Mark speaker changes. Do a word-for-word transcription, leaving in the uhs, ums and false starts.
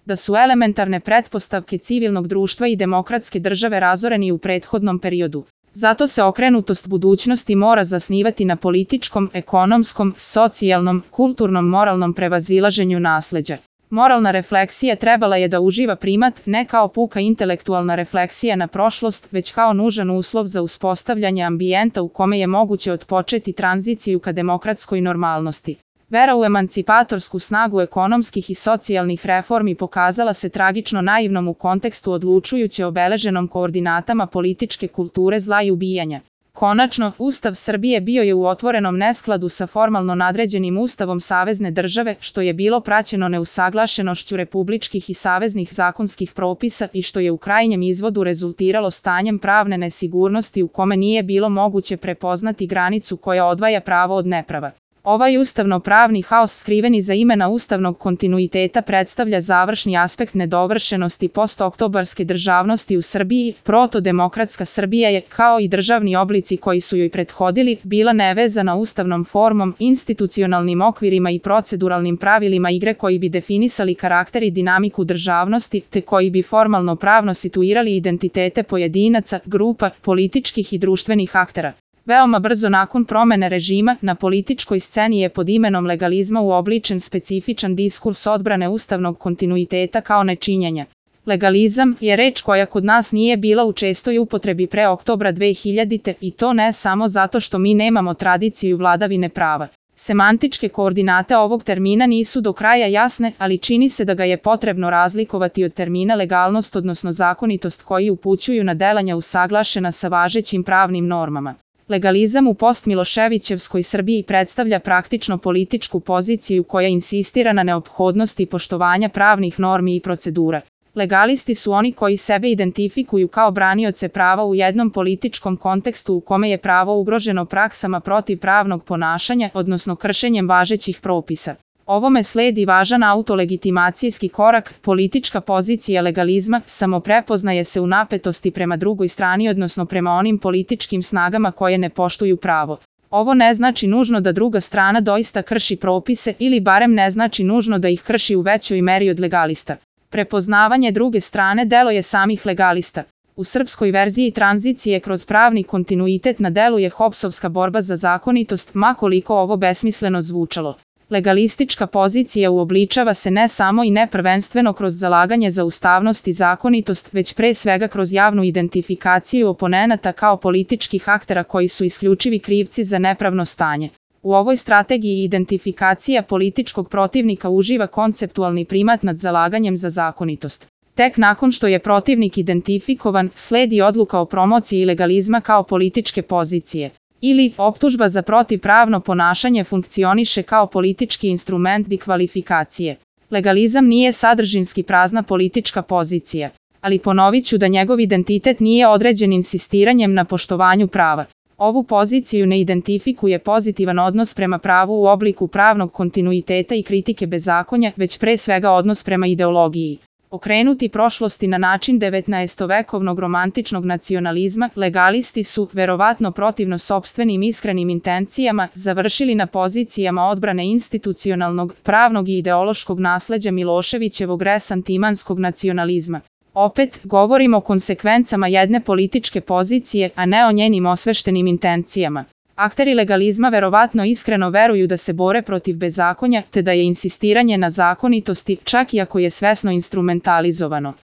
Speaker 1: da su elementarne pretpostavke civilnog društva i demokratske države razoreni u prethodnom periodu. Zato se okrenutost budućnosti mora zasnivati na političkom, ekonomskom, socijalnom, kulturnom, moralnom prevazilaženju nasleđa. Moralna refleksija trebala je da uživa primat ne kao puka intelektualna refleksija na prošlost, već kao nužan uslov za uspostavljanje ambijenta u kome je moguće otpočeti tranziciju ka demokratskoj normalnosti. Vera u emancipatorsku snagu ekonomskih i socijalnih reformi pokazala se tragično naivnom u kontekstu odlučujuće obeleženom koordinatama političke kulture zla i ubijanja. Konačno, Ustav Srbije bio je u otvorenom neskladu sa formalno nadređenim Ustavom savezne države, što je bilo praćeno neusaglašenošću republičkih i saveznih zakonskih propisa i što je u krajnjem izvodu rezultiralo stanjem pravne nesigurnosti u kome nije bilo moguće prepoznati granicu koja odvaja pravo od neprava. Ovaj ustavno-pravni haos skriveni za imena ustavnog kontinuiteta predstavlja završni aspekt nedovršenosti post-oktobarske državnosti u Srbiji. Protodemokratska Srbija je, kao i državni oblici koji su joj prethodili, bila nevezana ustavnom formom, institucionalnim okvirima i proceduralnim pravilima igre koji bi definisali karakter i dinamiku državnosti, te koji bi formalno pravno situirali identitete pojedinaca, grupa, političkih i društvenih aktera. Veoma brzo nakon promene režima, na političkoj sceni je pod imenom legalizma uobličen specifičan diskurs odbrane ustavnog kontinuiteta kao nečinjenja. Legalizam je reč koja kod nas nije bila u čestoj upotrebi pre oktobra dve hiljadite i to ne samo zato što mi nemamo tradiciju vladavine prava. Semantičke koordinate ovog termina nisu do kraja jasne, ali čini se da ga je potrebno razlikovati od termina legalnost odnosno zakonitost koji upućuju na delanja usaglašena sa važećim pravnim normama. Legalizam u postmiloševićevskoj Srbiji predstavlja praktično političku poziciju koja insistira na neophodnosti poštovanja pravnih normi i procedura. Legalisti su oni koji sebe identifikuju kao branioce prava u jednom političkom kontekstu u kome je pravo ugroženo praksama protiv pravnog ponašanja, odnosno kršenjem važećih propisa. Ovome sledi važan autolegitimacijski korak, politička pozicija legalizma samoprepoznaje se u napetosti prema drugoj strani odnosno prema onim političkim snagama koje ne poštuju pravo. Ovo ne znači nužno da druga strana doista krši propise ili barem ne znači nužno da ih krši u većoj meri od legalista. Prepoznavanje druge strane delo je samih legalista. U srpskoj verziji tranzicije kroz pravni kontinuitet na delu je Hobsovska borba za zakonitost, ma koliko ovo besmisleno zvučalo. Legalistička pozicija uobličava se ne samo i ne prvenstveno kroz zalaganje za ustavnost i zakonitost, već pre svega kroz javnu identifikaciju oponenata kao političkih aktera koji su isključivi krivci za nepravno stanje. U ovoj strategiji identifikacija političkog protivnika uživa konceptualni primat nad zalaganjem za zakonitost. Tek nakon što je protivnik identifikovan, sledi odluka o promociji legalizma kao političke pozicije. Ili, optužba za protivpravno ponašanje funkcioniše kao politički instrument dikvalifikacije. Legalizam nije sadržinski prazna politička pozicija, ali ponovit ću da njegov identitet nije određen insistiranjem na poštovanju prava. Ovu poziciju ne identifikuje pozitivan odnos prema pravu u obliku pravnog kontinuiteta i kritike bezakonja, već pre svega odnos prema ideologiji. Okrenuti prošlosti na način devetnaestovekovnog romantičnog nacionalizma, legalisti su, verovatno protivno sopstvenim iskrenim intencijama, završili na pozicijama odbrane institucionalnog, pravnog i ideološkog nasleđa Miloševićevog resantimanskog nacionalizma. Opet, govorimo o konsekvencama jedne političke pozicije, a ne o njenim osveštenim intencijama. Akteri legalizma verovatno iskreno veruju da se bore protiv bezakonja, te da je insistiranje na zakonitosti, čak i ako je svesno instrumentalizovano.